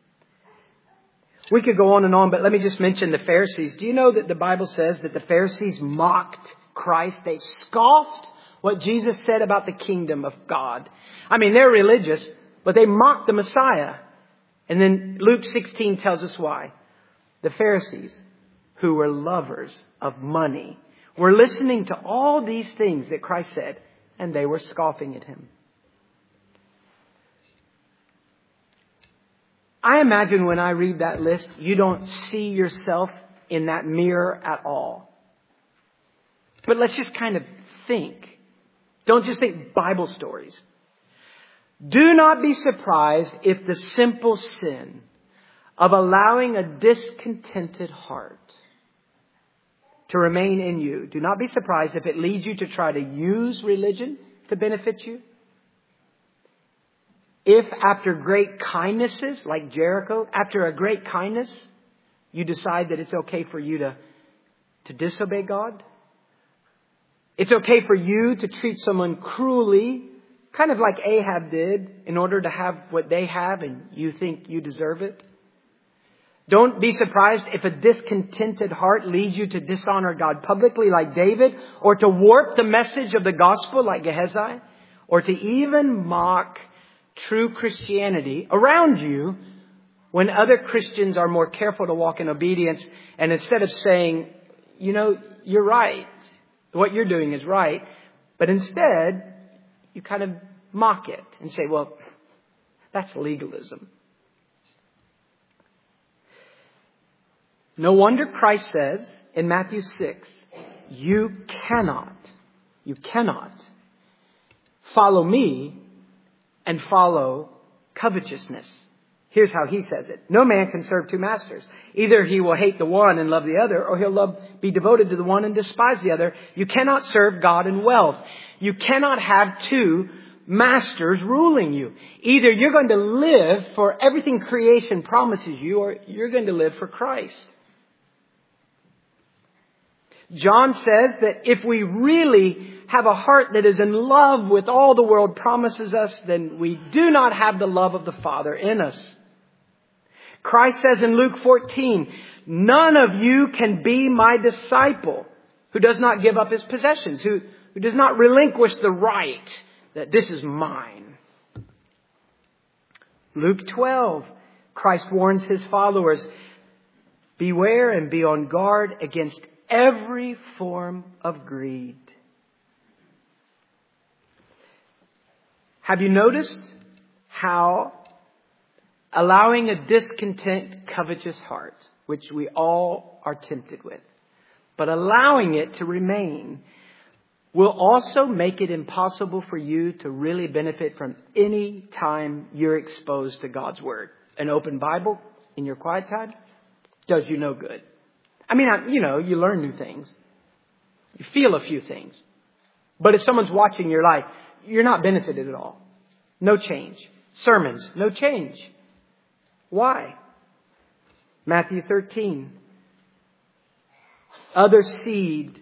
We could go on and on, but let me just mention the Pharisees. Do you know that the Bible says that the Pharisees mocked Christ? They scoffed what Jesus said about the kingdom of God. I mean, they're religious, but they mocked the Messiah. And then Luke 16 tells us why. The Pharisees, who were lovers of money, were listening to all these things that Christ said, and they were scoffing at Him. I imagine when I read that list, you don't see yourself in that mirror at all. But let's just kind of think. Don't just think Bible stories. Do not be surprised if the simple sin of allowing a discontented heart to remain in you, do not be surprised if it leads you to try to use religion to benefit you. If after great kindnesses, like Jericho, after a great kindness, you decide that it's okay for you to disobey God. It's okay for you to treat someone cruelly, kind of like Ahab did, in order to have what they have and you think you deserve it. Don't be surprised if a discontented heart leads you to dishonor God publicly like David, or to warp the message of the gospel like Gehazi, or to even mock true Christianity around you when other Christians are more careful to walk in obedience. And instead of saying, you're right, what you're doing is right, but instead you kind of mock it and say, well, that's legalism. No wonder Christ says in Matthew 6, you cannot follow me and follow covetousness. Here's how He says it. No man can serve two masters. Either he will hate the one and love the other, or he'll be devoted to the one and despise the other. You cannot serve God and wealth. You cannot have two masters ruling you. Either you're going to live for everything creation promises you, or you're going to live for Christ. John says that if we really have a heart that is in love with all the world promises us, then we do not have the love of the Father in us. Christ says in Luke 14, none of you can be my disciple who does not give up his possessions, who does not relinquish the right that this is mine. Luke 12, Christ warns His followers, beware and be on guard against every form of greed. Have you noticed how allowing a discontent, covetous heart, which we all are tempted with, but allowing it to remain will also make it impossible for you to really benefit from any time you're exposed to God's Word. An open Bible in your quiet time does you no good. I mean, you learn new things. You feel a few things. But if someone's watching your life, you're not benefited at all. No change. Sermons, no change. Why? Matthew 13. Other seed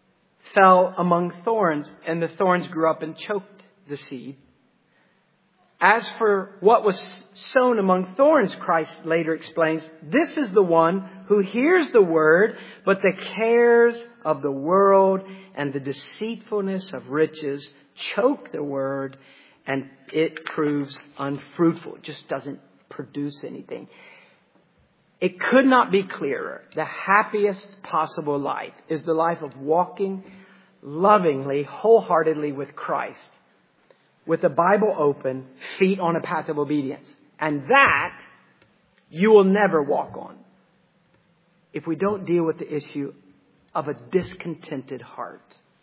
fell among thorns, and the thorns grew up and choked the seed. As for what was sown among thorns, Christ later explains, this is the one who hears the word, but the cares of the world and the deceitfulness of riches choke the word, and it proves unfruitful. It just doesn't produce anything. It could not be clearer. The happiest possible life is the life of walking lovingly, wholeheartedly with Christ, with the Bible open, feet on a path of obedience. And that you will never walk on if we don't deal with the issue of a discontented heart.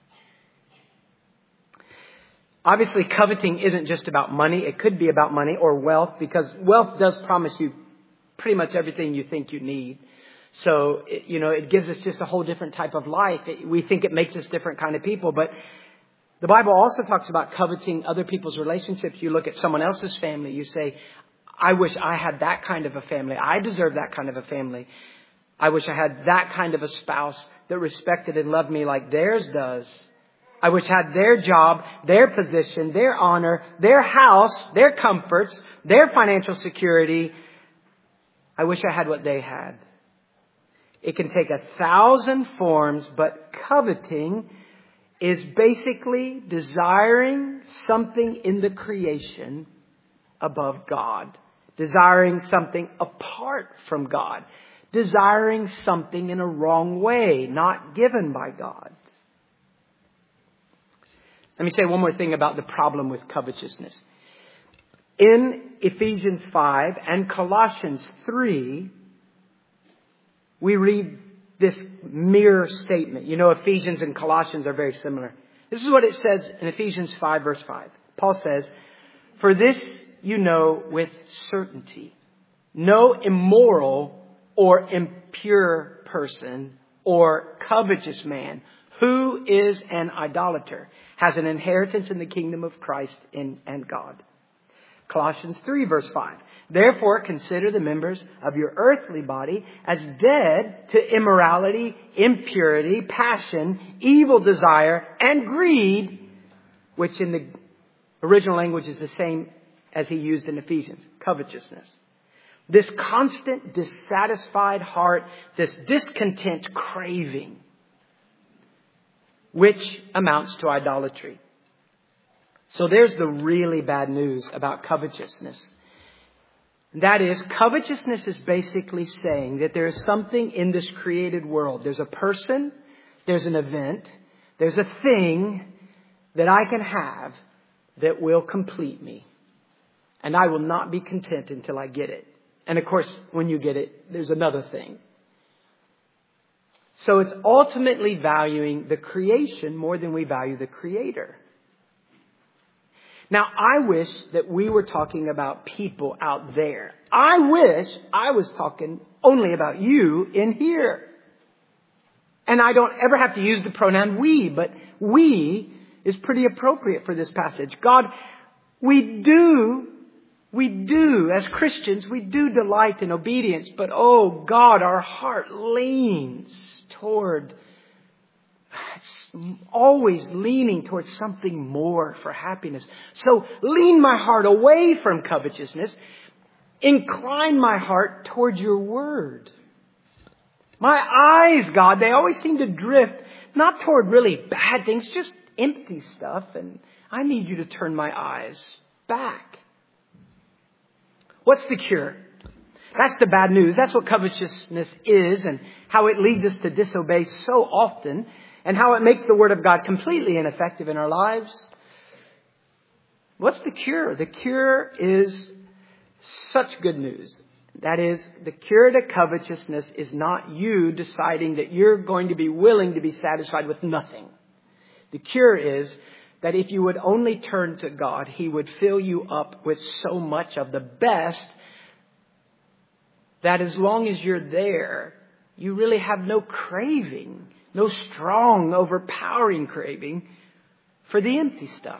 Obviously, coveting isn't just about money. It could be about money or wealth, because wealth does promise you pretty much everything you think you need. So, it gives us just a whole different type of life. We think it makes us different kind of people, but the Bible also talks about coveting other people's relationships. You look at someone else's family, you say, I wish I had that kind of a family. I deserve that kind of a family. I wish I had that kind of a spouse that respected and loved me like theirs does. I wish I had their job, their position, their honor, their house, their comforts, their financial security. I wish I had what they had. It can take 1,000 forms, but coveting is basically desiring something in the creation above God. Desiring something apart from God. Desiring something in a wrong way, not given by God. Let me say one more thing about the problem with covetousness. In Ephesians 5 and Colossians 3, we read this mirror statement. Ephesians and Colossians are very similar. This is what it says in Ephesians 5 verse 5. Paul says, "For this you know with certainty. No immoral or impure person or covetous man who is an idolater has an inheritance in the kingdom of Christ and God." Colossians 3 verse 5. "Therefore consider the members of your earthly body as dead to immorality, impurity, passion, evil desire, and greed," which in the original language is the same as he used in Ephesians, covetousness. This constant dissatisfied heart, this discontent craving, which amounts to idolatry. So there's the really bad news about covetousness. That is, covetousness is basically saying that there is something in this created world. There's a person, there's an event, there's a thing that I can have that will complete me. And I will not be content until I get it. And of course, when you get it, there's another thing. So it's ultimately valuing the creation more than we value the Creator. Now, I wish that we were talking about people out there. I wish I was talking only about you in here. And I don't ever have to use the pronoun we, but we is pretty appropriate for this passage. God, we do, as Christians, we do delight in obedience, but oh God, our heart leans toward, it's always leaning towards something more for happiness. So lean my heart away from covetousness. Incline my heart toward your word. My eyes, God, they always seem to drift, not toward really bad things, just empty stuff. And I need you to turn my eyes back. What's the cure? That's the bad news. That's what covetousness is, and how it leads us to disobey so often, and how it makes the Word of God completely ineffective in our lives. What's the cure? The cure is such good news. That is, the cure to covetousness is not you deciding that you're going to be willing to be satisfied with nothing. The cure is that if you would only turn to God, He would fill you up with so much of the best that as long as you're there, you really have no craving, no strong, overpowering craving for the empty stuff.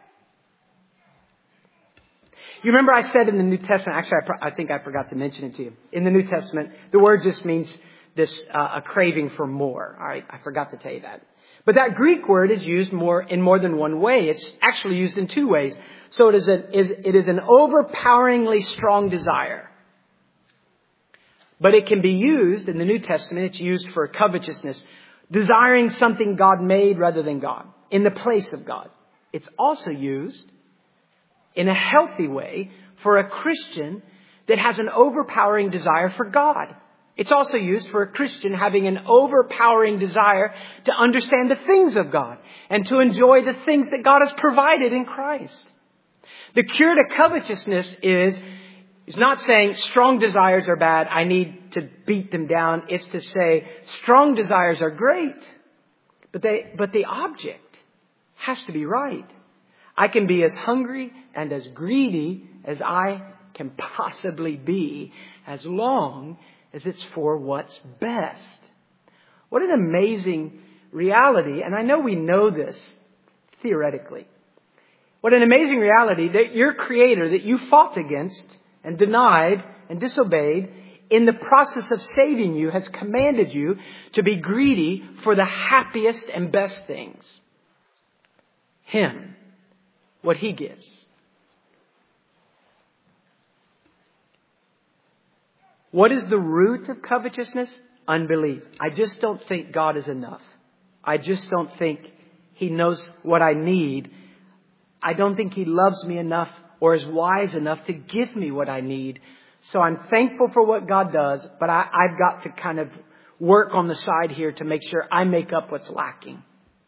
You remember I said in the New Testament, actually I think I forgot to mention it to you. In the New Testament, the word just means this, a craving for more. All right, I forgot to tell you that. But that Greek word is used in more than one way. It's actually used in two ways. So it is an overpoweringly strong desire. But it can be used, in the New Testament, it's used for covetousness. Desiring something God made rather than God, in the place of God. It's also used in a healthy way for a Christian that has an overpowering desire for God. It's also used for a Christian having an overpowering desire to understand the things of God and to enjoy the things that God has provided in Christ. The cure to covetousness is not saying strong desires are bad, I need to beat them down. It's to say strong desires are great, but the object has to be right. I can be as hungry and as greedy as I can possibly be as long as it's for what's best. What an amazing reality. And I know we know this theoretically. What an amazing reality that your Creator that you fought against and denied and disobeyed in the process of saving you has commanded you to be greedy for the happiest and best things. Him. What He gives. What is the root of covetousness? Unbelief. I just don't think God is enough. I just don't think He knows what I need. I don't think He loves me enough or is wise enough to give me what I need. So I'm thankful for what God does, but I've got to kind of work on the side here to make sure I make up what's lacking.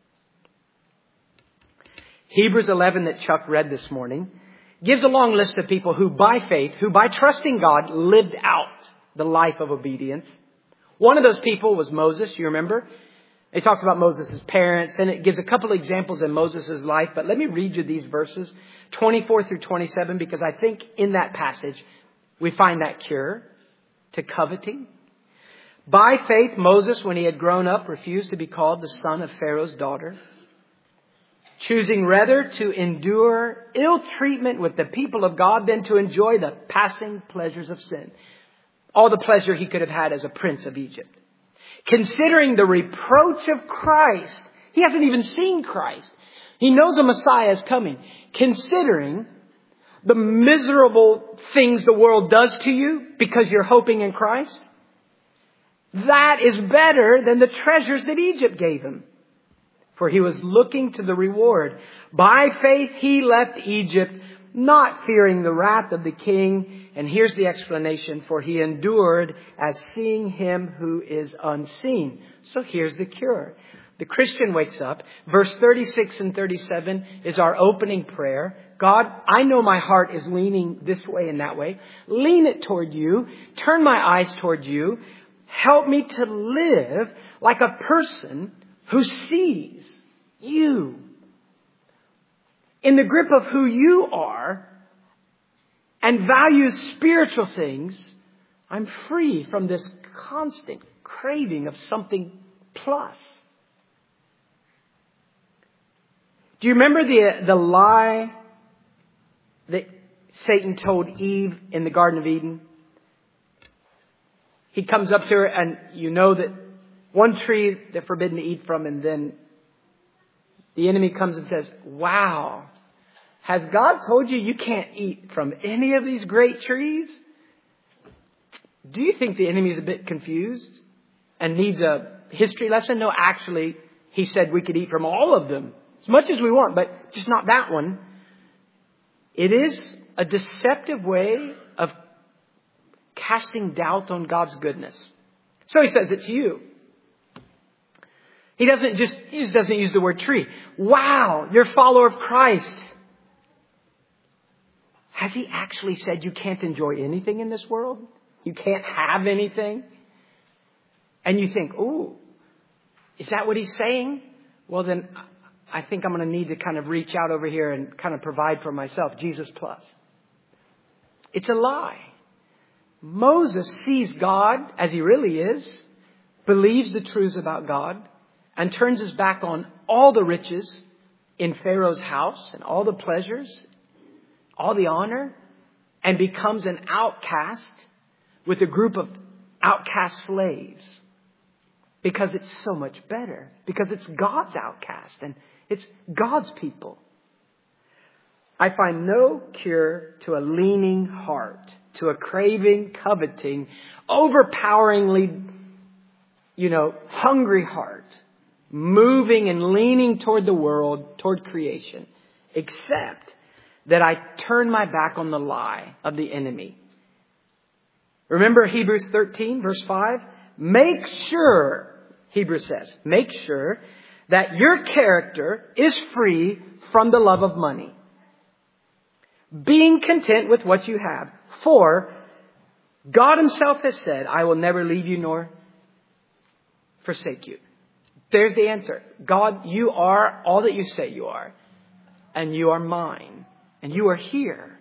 Hebrews 11 that Chuck read this morning gives a long list of people who by faith, who by trusting God lived out the life of obedience. One of those people was Moses, you remember? It talks about Moses' parents, and it gives a couple of examples in Moses' life. But let me read you these verses, 24 through 27, because I think in that passage we find that cure to coveting. By faith, Moses, when he had grown up, refused to be called the son of Pharaoh's daughter, choosing rather to endure ill treatment with the people of God than to enjoy the passing pleasures of sin. All the pleasure he could have had as a prince of Egypt. Considering the reproach of Christ. He hasn't even seen Christ. He knows a Messiah is coming. Considering the miserable things the world does to you because you're hoping in Christ. That is better than the treasures that Egypt gave him. For he was looking to the reward. By faith he left Egypt, not fearing the wrath of the king. And here's the explanation. For he endured as seeing him who is unseen. So here's the cure. The Christian wakes up. Verse 36 and 37 is our opening prayer. God, I know my heart is leaning this way and that way. Lean it toward you. Turn my eyes toward you. Help me to live like a person who sees you. In the grip of who you are and values spiritual things, I'm free from this constant craving of something plus. Do you remember the lie that Satan told Eve in the Garden of Eden? He comes up to her and you know that one tree they're forbidden to eat from, and then the enemy comes and says, wow, has God told you can't eat from any of these great trees? Do you think the enemy is a bit confused and needs a history lesson? No, actually, he said we could eat from all of them as much as we want, but just not that one. It is a deceptive way of casting doubt on God's goodness. So he says it to you. He just doesn't use the word tree. Wow, you're a follower of Christ. Has he actually said you can't enjoy anything in this world? You can't have anything? And you think, ooh, is that what he's saying? Well, then I think I'm going to need to kind of reach out over here and kind of provide for myself. Jesus plus. It's a lie. Moses sees God as he really is, believes the truths about God, and turns his back on all the riches in Pharaoh's house and all the pleasures, all the honor, and becomes an outcast with a group of outcast slaves. Because it's so much better. Because it's God's outcast and it's God's people. I find no cure to a leaning heart, to a craving, coveting, overpoweringly, hungry heart, moving and leaning toward the world, toward creation, except that I turn my back on the lie of the enemy. Remember Hebrews 13, verse 5? Make sure, Hebrews says, make sure that your character is free from the love of money, being content with what you have. For God Himself has said, I will never leave you nor forsake you. There's the answer. God, you are all that you say you are. And you are mine. And you are here.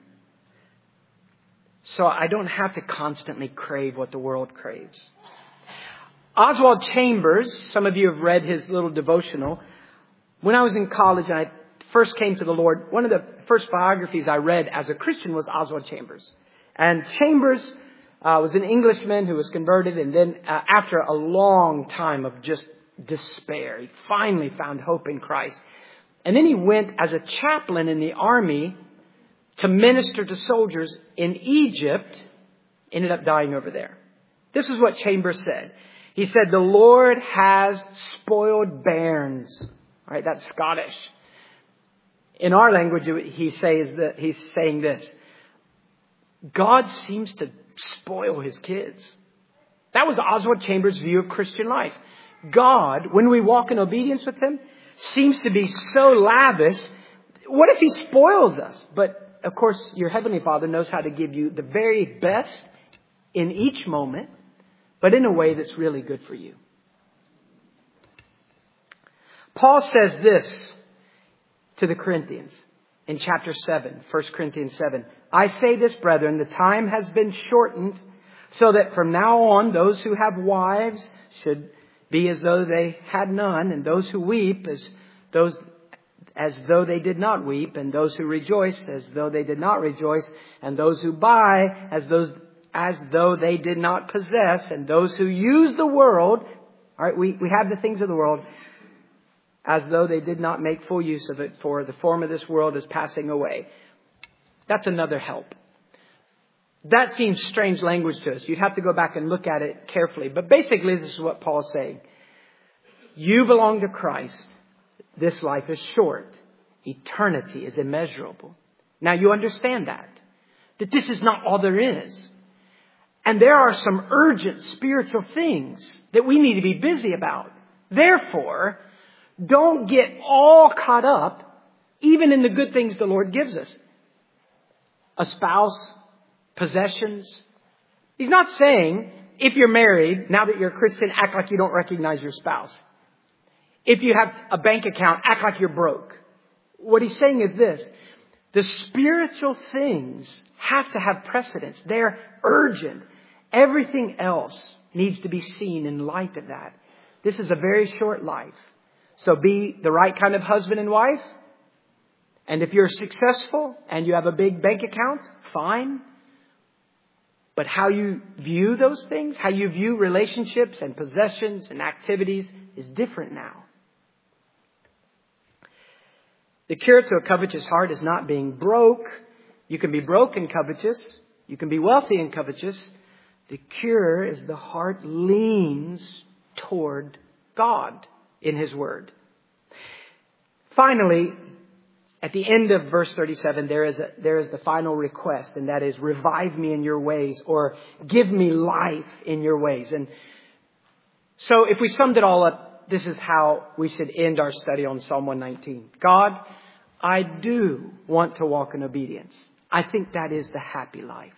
So I don't have to constantly crave what the world craves. Oswald Chambers, some of you have read his little devotional. When I was in college and I first came to the Lord, one of the first biographies I read as a Christian was Oswald Chambers. And Chambers was an Englishman who was converted, and then after a long time of just despair, he finally found hope in Christ. And then he went as a chaplain in the army to minister to soldiers in Egypt, ended up dying over there. This is what Chambers said. He said, the Lord has spoiled bairns. All right, that's Scottish. In our language, he's saying this. God seems to spoil His kids. That was Oswald Chambers' view of Christian life. God, when we walk in obedience with Him, seems to be so lavish. What if He spoils us? But, of course, your Heavenly Father knows how to give you the very best in each moment, but in a way that's really good for you. Paul says this to the Corinthians in chapter 7, 1 Corinthians 7. I say this, brethren, the time has been shortened, so that from now on those who have wives should be as though they had none, and those who weep as though they did not weep, and those who rejoice as though they did not rejoice, and those who buy as though they did not possess, and those who use the world, all right, we have the things of the world, as though they did not make full use of it, for the form of this world is passing away. That's another help. That seems strange language to us. You'd have to go back and look at it carefully. But basically, this is what Paul's saying. You belong to Christ. This life is short. Eternity is immeasurable. Now you understand that this is not all there is. And there are some urgent spiritual things that we need to be busy about. Therefore, don't get all caught up, even in the good things the Lord gives us. A spouse, possessions. He's not saying, if you're married, now that you're a Christian, act like you don't recognize your spouse. If you have a bank account, act like you're broke. What he's saying is this. The spiritual things have to have precedence. They're urgent. Everything else needs to be seen in light of that. This is a very short life. So be the right kind of husband and wife. And if you're successful and you have a big bank account, fine. But how you view those things, how you view relationships and possessions and activities is different now. The cure to a covetous heart is not being broke. You can be broke and covetous. You can be wealthy and covetous. The cure is the heart leans toward God in His Word. Finally, at the end of verse 37, there is the final request, and that is, revive me in your ways, or give me life in your ways. And so if we summed it all up, this is how we should end our study on Psalm 119. God, I do want to walk in obedience. I think that is the happy life.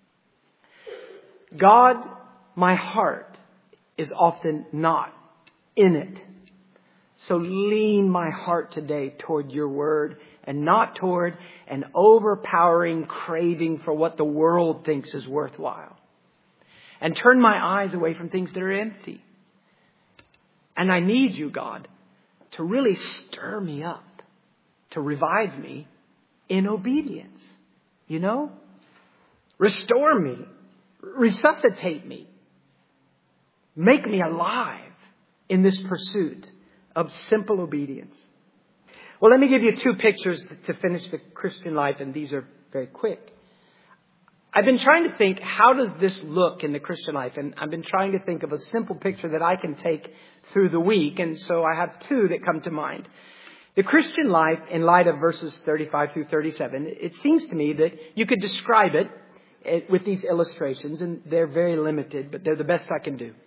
God, my heart is often not in it. So lean my heart today toward your word and not toward an overpowering craving for what the world thinks is worthwhile. And turn my eyes away from things that are empty. And I need you, God, to really stir me up, to revive me in obedience. You know? Restore me. Resuscitate me. Make me alive in this pursuit of simple obedience. Well, let me give you two pictures to finish the Christian life, and these are very quick. I've been trying to think, how does this look in the Christian life? And I've been trying to think of a simple picture that I can take through the week. And so I have two that come to mind. The Christian life, in light of verses 35 through 37, it seems to me that you could describe it with these illustrations, and they're very limited, but they're the best I can do.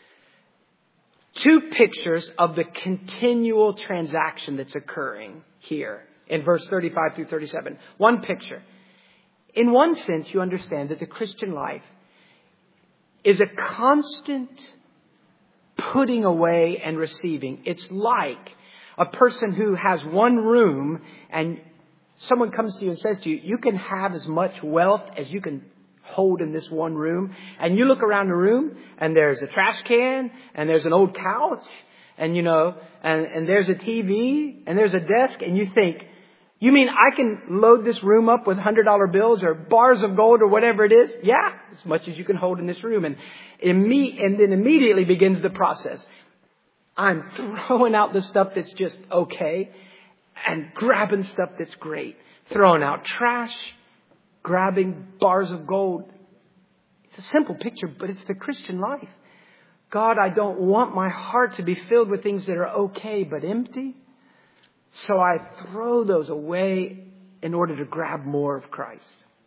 Two pictures of the continual transaction that's occurring here in verse 35 through 37. One picture. In one sense, you understand that the Christian life is a constant putting away and receiving. It's like a person who has one room and someone comes to you and says to you, you can have as much wealth as you can hold in this one room. And you look around the room and there's a trash can and there's an old couch and, and there's a TV and there's a desk, and you think, you mean I can load this room up with $100 bills or bars of gold or whatever it is? Yeah, as much as you can hold in this room. And then immediately begins the process. I'm throwing out the stuff that's just okay and grabbing stuff that's great. Throwing out trash, grabbing bars of gold. It's a simple picture, but it's the Christian life. God, I don't want my heart to be filled with things that are okay but empty. So I throw those away in order to grab more of Christ.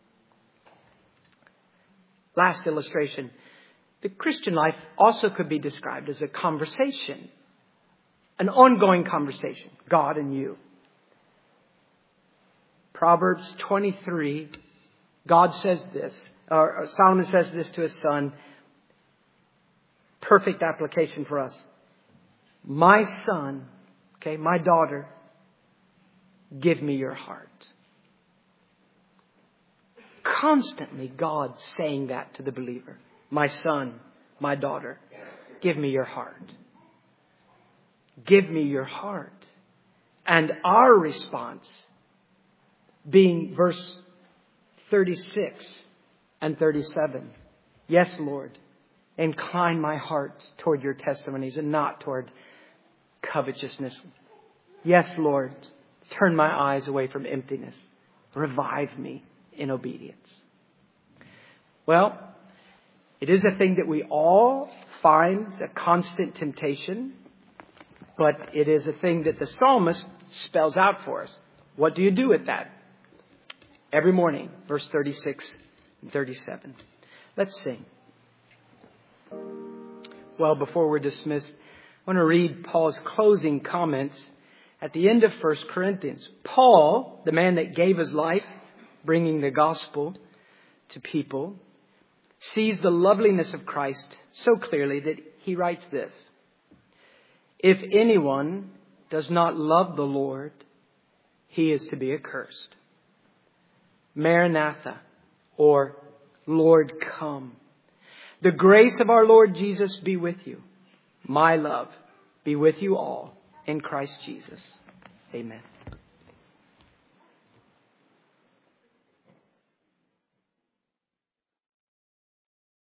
Last illustration. The Christian life also could be described as a conversation. An ongoing conversation. God and you. Proverbs 23. God says this. Or Solomon says this to his son. Perfect application for us. My son, my daughter, give me your heart. Constantly God saying that to the believer. My son, my daughter, give me your heart. Give me your heart. And our response being verse 36 and 37. Yes, Lord, incline my heart toward your testimonies and not toward covetousness. Yes, Lord, turn my eyes away from emptiness. Revive me in obedience. Well, it is a thing that we all find a constant temptation, but it is a thing that the psalmist spells out for us. What do you do with that? Every morning, verse 36 and 37. Let's sing. Well, before we're dismissed, I want to read Paul's closing comments at the end of 1 Corinthians. Paul, the man that gave his life, bringing the gospel to people, sees the loveliness of Christ so clearly that he writes this. If anyone does not love the Lord, he is to be accursed. Maranatha, or Lord, come. The grace of our Lord Jesus be with you. My love be with you all in Christ Jesus. Amen.